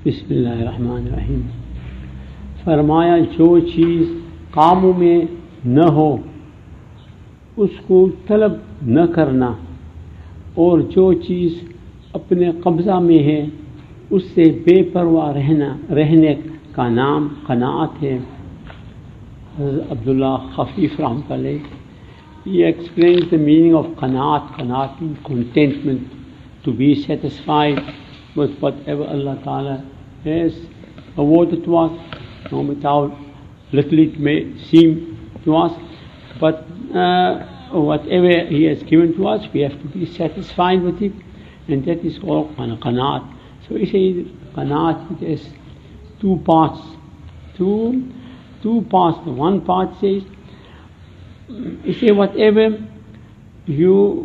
बिस्मिल्लाहिर्रहमानिर्रहीम। फरमाया जो चीज़ कामों में न हो उसको तलब न करना, और जो चीज़ अपने कब्ज़ा में है उससे बेपरवाह रहने का नाम क़नाअत है। हज़रत अब्दुल्ला खफ़ीफ़ रहमतुल्लाह अलैह, he explains the meaning of qanaat. Qanaat means contentment, to be satisfied with whatever Allah Ta'ala has awarded to us, no matter how little it may seem to us, but whatever He has given to us, we have to be satisfied with it, and that is called qanaat. So He says qanaat has two parts. Two parts. The one part says, He says whatever you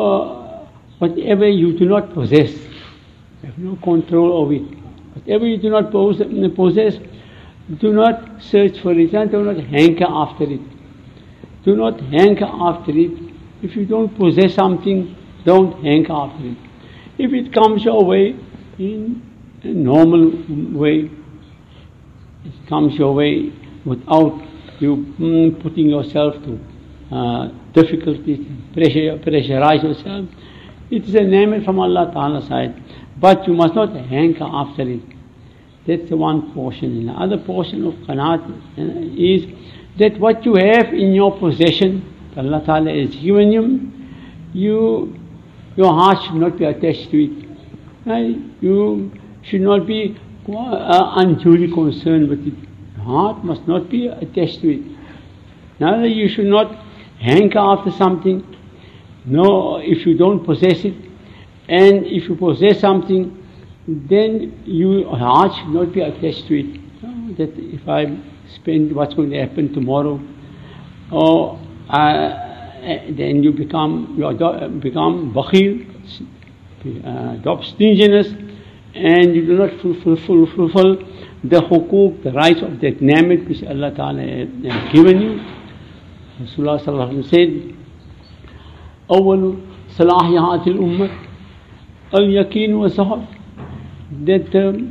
do not possess, you have no control over it. Whatever you do not possess, do not search for it, and do not hanker after it. Do not hanker after it. If you don't possess something, don't hanker after it. If it comes your way in a normal way, it comes your way without you putting yourself to difficulties, pressurize yourself, it is a ni'mat from Allah Ta'ala's side, but you must not hanker after it. That's the one portion. And the other portion of qanaat is that what you have in your possession, Allah Ta'ala has given you, your heart should not be attached to it. Right? You should not be unduly concerned with it. Your heart must not be attached to it. Neither you should not hanker after something. No, if you don't possess it, and if you possess something, then your heart should not be attached to it. That if I spend what's going to happen tomorrow, or then you become bakhil, adopt stinginess, and you do not fulfill the hukuk, the rights of that ni'mat which Allah Ta'ala has given you. Rasulullah Sallallahu Alaihi Wasallam said, أول صلاحيات الأمة اليقين والزهد, that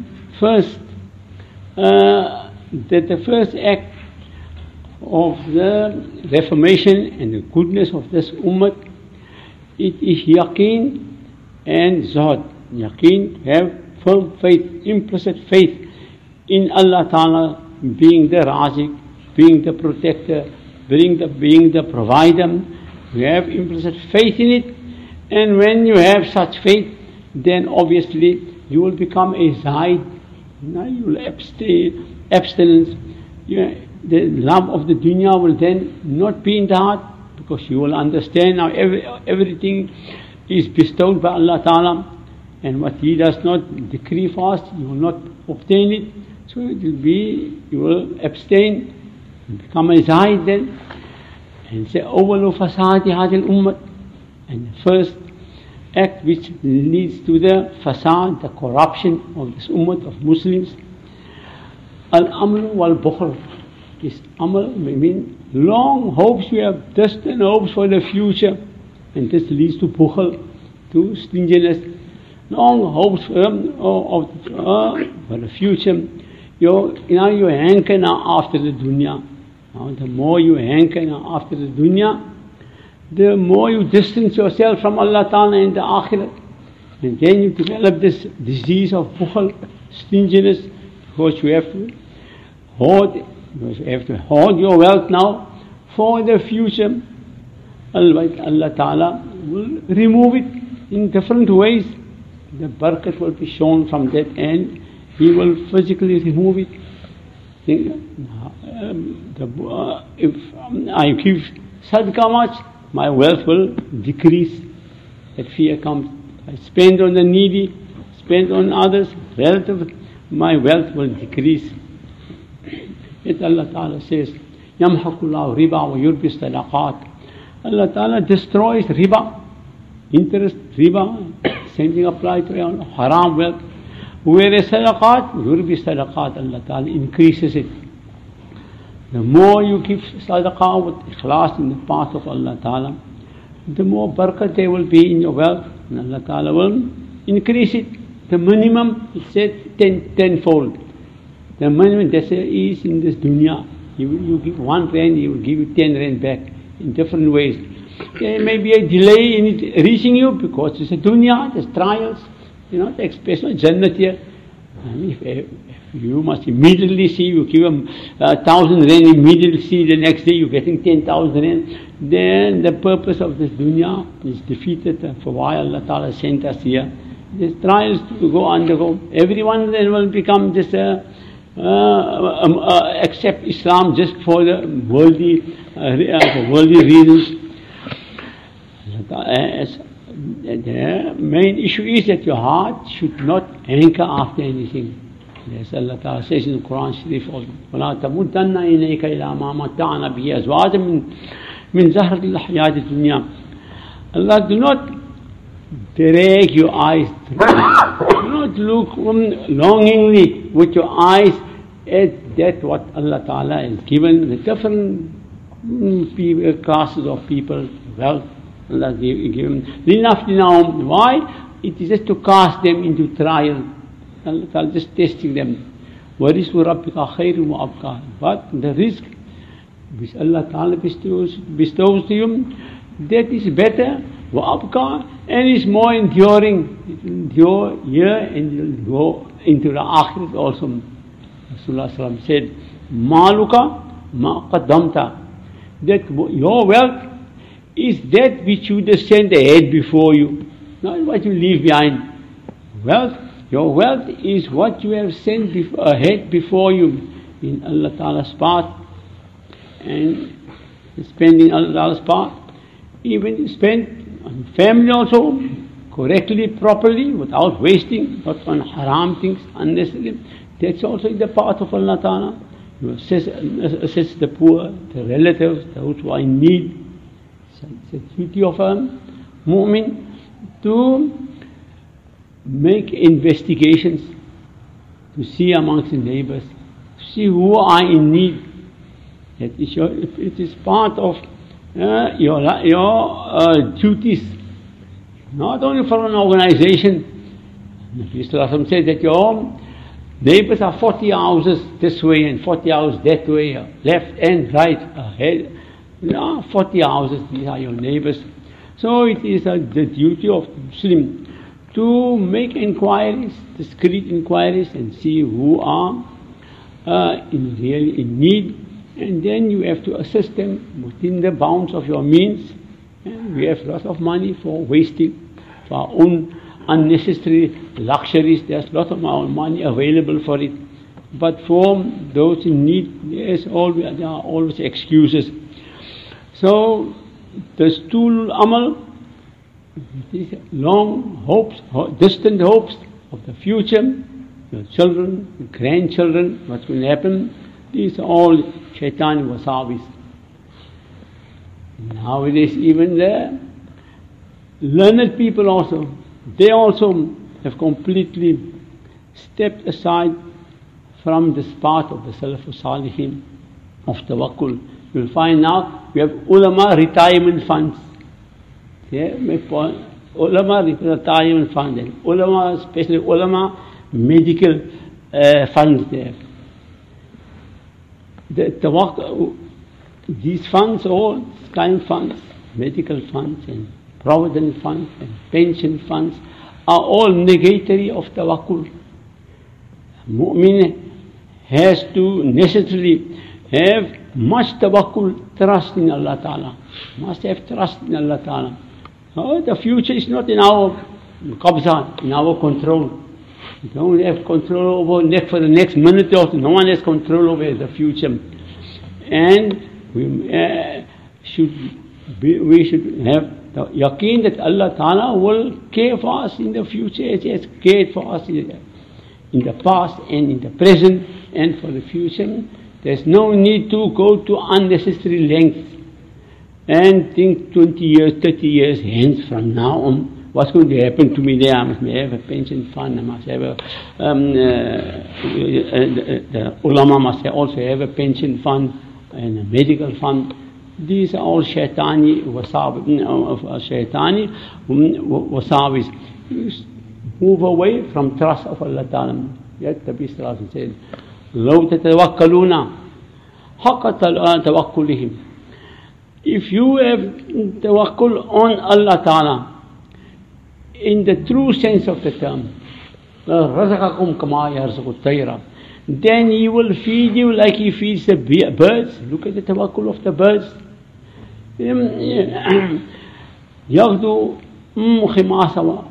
the first act of the reformation and the goodness of this ummah, it is yaqeen and zahd. Yaqeen, have firm faith, implicit faith in Allah Ta'ala being the Razik, being the protector, being the provider. You have implicit faith in it, and when you have such faith, then obviously you will become a zaid. You will abstinence. The love of the dunya will then not be in the heart, because you will understand now everything is bestowed by Allah Ta'ala, and what He does not decree for us, you will not obtain it. So you will abstain, become a zaid then. And say, أول فساد هذه الأمة, and the first act which leads to the fasad, the corruption of this ummah of Muslims, al-amal wal-bukhl. This amal may mean long hopes, we have distant hopes for the future, and this leads to bukhl, to stinginess. Long hopes for the future. You hanker now after the dunya. Now, the more you hanker after the dunya, the more you distance yourself from Allah Ta'ala in the akhirah. And then you develop this disease of bukhl, stinginess, because you have to hoard your wealth now for the future. Allah Ta'ala will remove it in different ways. The barakat will be shown from that end. He will physically remove it. If I give sadaqah much, my wealth will decrease. That fear comes. I spend on the needy, spend on others, relatives, my wealth will decrease. Yet Allah Ta'ala says, يَمْحَقُ اللَّهُ رِبَا وَيُرْبِي الصَّدَقَاتِ. Allah Ta'ala destroys riba, interest, riba, same thing applies to haram wealth. Whereas sadaqat, yurbi sadaqat, Allah Ta'ala increases it. The more you give sadaqah with ikhlas in the path of Allah Ta'ala, the more barakat there will be in your wealth, and Allah Ta'ala will increase it. The minimum, he said, tenfold. The minimum that is in this dunya. You give 1 rand, he will give you 10 rand back in different ways. There may be a delay in it reaching you because it's a dunya, there's trials. The expression Jannat here. If you must immediately see, you give them 1,000 rand, immediately see the next day you're getting 10,000 rand, then the purpose of this dunya is defeated. For why Allah Ta'ala sent us here. There's trials to undergo. Everyone then will become just accept Islam just for the worldly reasons. The main issue is that your heart should not hanker after anything. As Allah Ta'ala says in the Quran Sharif also, وَلَا تَمُدَّنَّ إِلَيْكَ إِلَى مَا مَتَّعْنَا بِهِ أَزْوَاجًا مِنْ زَهْرَةِ الْحَيَاةِ الدُّنْيَا. Allah, do not drag your eyes, do not look longingly with your eyes at that what Allah Ta'ala has given the different classes of people, wealth. Allah given. Why? It is just to cast them into trial. Allah Ta'ala just testing them. وَرِزْقُ رَبِّكَ خَيْرٌ وَأَبْقَى. But the risk which Allah Ta'ala bestows to you, that is better, وَأَبْقَى, and is more enduring. It will endure here and it will go into the Akhirat also. Rasulullah said, مَالُكَ مَا قَدَّمْتَ. That your wealth is that which you just send ahead before you, not what you leave behind. Your wealth is what you have sent ahead before you in Allah Ta'ala's path, and spending Allah Ta'ala's path. Even spend on family also, correctly, properly, without wasting, not on haram things, unnecessarily. That's also in the path of Allah Ta'ala. You assist the poor, the relatives, those who are in need. It's the duty of a mu'min to make investigations, to see amongst the neighbors, to see who are in need. It is part of your duties, not only for an organization. Nabi Sallallahu Alaihi Wasallam said that your neighbors are 40 houses this way and 40 houses that way, left and right, ahead. 40 houses, these are your neighbors. So it is the duty of the Muslim to make inquiries, discreet inquiries, and see who are really in need, and then you have to assist them within the bounds of your means. And we have lots of money for wasting, for our own unnecessary luxuries. There's lots of our money available for it. But for those in need, there are always excuses. So, the stool amal, these long hopes, distant hopes of the future, your children, your grandchildren, what's going to happen, these are all shaitan wasawis. Nowadays, even the learned people also, they also have completely stepped aside from this path of the Salafus Salihin of tawakkul. You'll find now we have ulama retirement funds. Yeah, ulama retirement fund, and ulama, especially ulama medical funds there. These funds, all kind of funds, medical funds and provident funds and pension funds, are all negatory of tawakkul. Mu'min has to necessarily have much tawakkul, trust in Allah Ta'ala. Must have trust in Allah Ta'ala. The future is not in our qabza, in our control. We don't have control over for the next minute or so. No one has control over the future. And we should have the yaqeen that Allah Ta'ala will care for us in the future as He has cared for us in the past and in the present and for the future. There's no need to go to unnecessary lengths and think 20 years, 30 years hence from now on, what's going to happen to me there? I must have a pension fund, I must have the ulama must also have a pension fund and a medical fund. These are all shaitani wasawis. move away from trust of Allah Ta'ala. Yet the Prophet said, لَوْ تَتَوَكَّلُونَ حَقَّ تَوَكُّلِهِمْ. If you have tawakkul on Allah Ta'ala, in the true sense of the term, رَزَقَكُمْ كَمَا يَرْزُقُ الطَّيْرَ, then He will feed you like He feeds the birds. Look at the tawakkul of the birds. يَغْدُو خِمَاسًا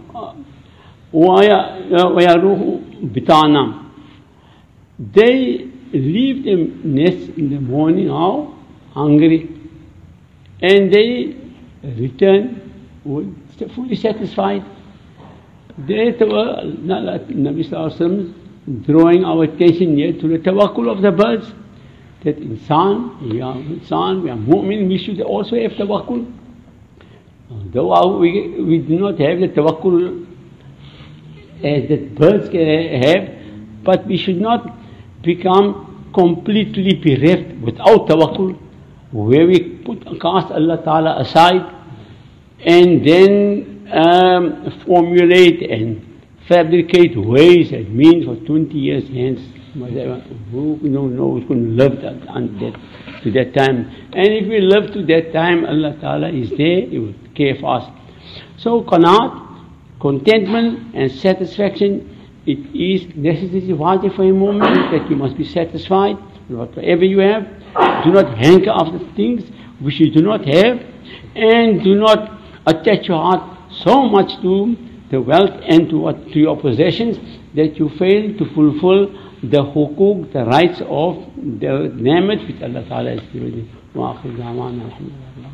وَيَرُوحُ بِطَانًا. They leave the nest in the morning, how? Hungry. And they return fully satisfied. They were, Nabi Sallallahu Alaihi Wasallam, drawing our attention here to the tawakkul of the birds. That insan, we are mu'min, we should also have tawakkul. Though we do not have the tawakkul as that birds can have, but we should not become completely bereft without tawakkul, where we cast Allah Ta'ala aside and then formulate and fabricate ways and means for 20 years hence. Who knows going to live to that time? And if we live to that time, Allah Ta'ala is there, He will care for us. So qanaat, contentment and satisfaction, it is necessary wajib for a moment that you must be satisfied with whatever you have. Do not hanker after things which you do not have, and do not attach your heart so much to the wealth and to your possessions that you fail to fulfill the hukuk, the rights of the ni'mat which Allah Ta'ala has given you.